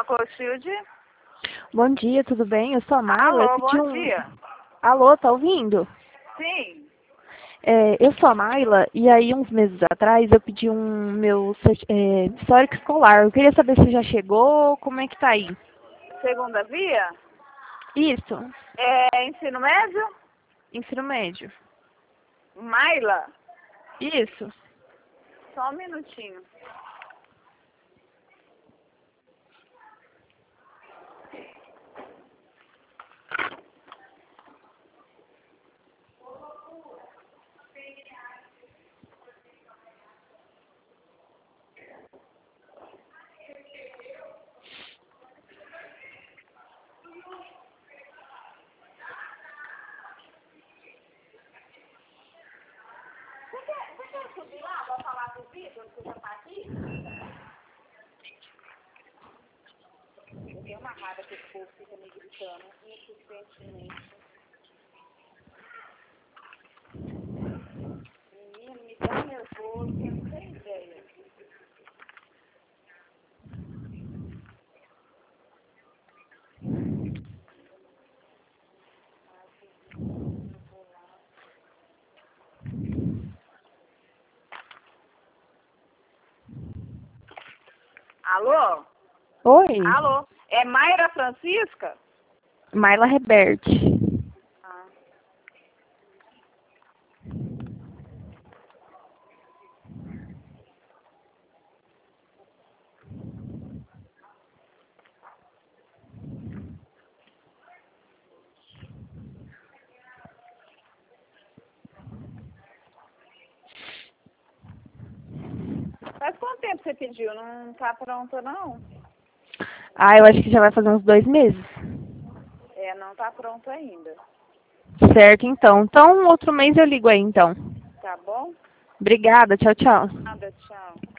Rothschild. Bom dia, tudo bem? Eu sou a Mayla. Alô, bom dia. Alô, tá ouvindo? Sim. Eu sou a Mayla e aí uns meses atrás eu pedi meu histórico escolar. Eu queria saber se já chegou, como é que tá aí? Segunda via? Isso, É ensino médio? ensino médio. Mayla? Isso. Só um minutinho. Você quer subir lá pra falar com o Vitor, que você já tá aqui? Eu tenho uma raiva que esse povo fica me gritando insistentemente. Menino, me dá nervoso, eu não tenho ideia. Alô? Oi, Alô? É Mayra Francisca? Mayla Reberte. Ah. Faz quanto tempo você pediu? Não tá pronta, não? Ah, eu acho que já vai fazer uns 2 meses. É, não tá pronto ainda. Certo, então. Então, outro mês eu ligo aí, então. Tá bom? Obrigada, tchau, tchau. Nada, tchau.